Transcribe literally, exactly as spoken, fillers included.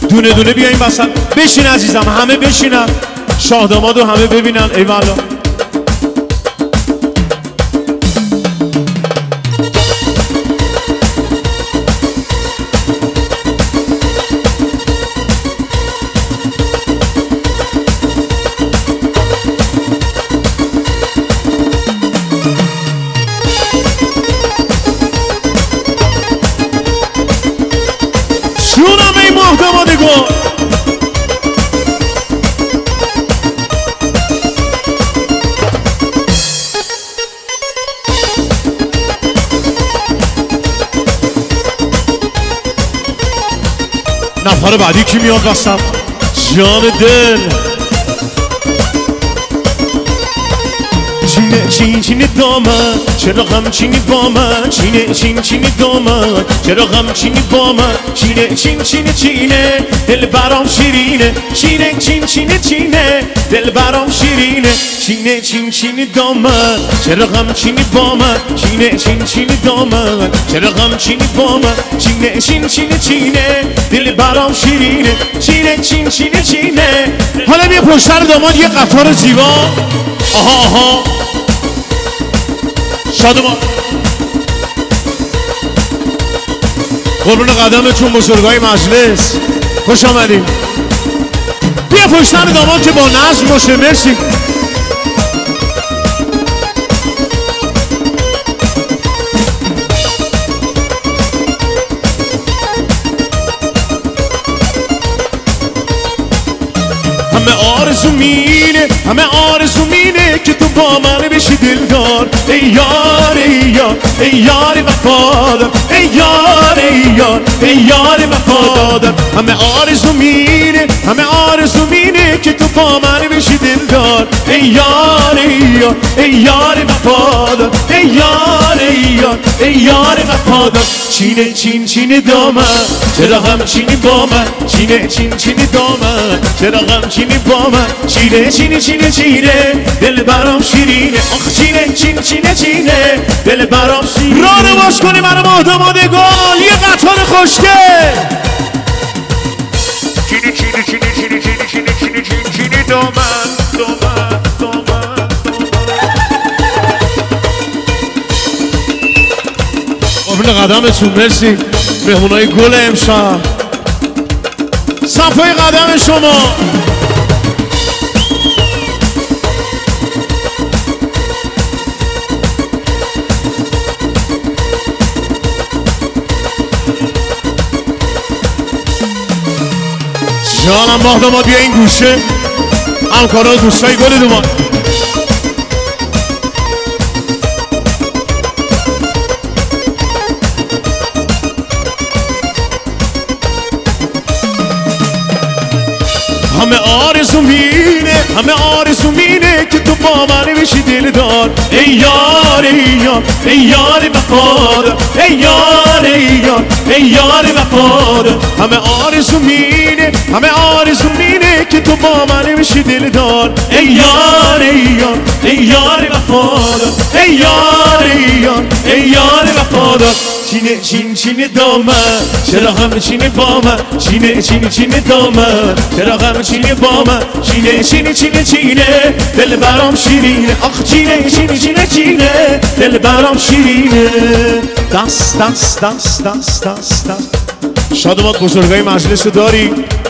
دونه دونه بیاین وسط. بشین عزیزم، همه بشینن، شاه دامادو همه ببینن. ای والا جونم ای ماه داماد گل. نفر بعدی کی میاد وسط؟ جان دل چینه چین چینی دامن، چرا غم چینی با من؟ چینه چین چینی دامن، چرا غم چینی با من؟ چینه چین چینی چینه دل برام شیرینه. چینه چین چینی چینه دل برام شیرینه. چینه چین چینی دامن، چرا غم چینی با من؟ چینه چین چینی دامن، چرا غم چینی با من؟ چینه چین چینی چینه دل برام شیرینه. چینه چین چینی چینه. حالا بیا پشتر داماد یه قطار زیبا. آها آها شادمان قربون قدمتون بزرگای مجلس، خوش آمدیم. بیا پشتن داماد که با نظم باشه. مرسی. همه آرزو مینه، همه آرزو مینه که تو با من بشی دلدار. ای یار ای یار ای یار وفادار، ای یار ای یار ای یار وفادار. همه آرزو مینه، همه آرزو مینه که تو با من بشی دلدار. ای یار ای یار ای یار وفادار، ای یار ای یار ای یار وفادار. چینه چین چین دامن، چرا غم چینی با من؟ چینه چین چین دامن، چرا غم چینی با من؟ چینه چینی چینه چینه دل برام شیرینه. آخ چینه چین چینه چینه دل برام شیرینه. راه باز کنی برای ماه داماد گل یه قطار خوشگل. چینه چینه چینه چینه چینه چینه چینه چینه چینه دامن دامن دامن. قابل قدمتون مرسی مهمونای گل امشب. صفای قدم شما. جانم ماه داماد بیا این گوشه. همکارا دوستای گل داماد. همه آرزو مینه، همه آرزو مینه که تو با من بشی دلدار. ای یار ای یار ای یار وفادار، ای یار ای یار ای یار وفادار. همه آرزو مینه، همه آرزو مینه که تو با من بشی دلدار. ای یار ای یار ای یار وفادار، ای یار ای یار ای یار وفادار. چینه چین چین دامن، چرا غم چینی با من؟ چینه چین چین دامن، چرا غم چینی با من؟ چینه چین چین چینه دل برام شیرینه. آخ چینه چین چین چینه دل برام شیرینه. دست دست دست دست دست دست. شادمان بزرگای مجلس رو داری.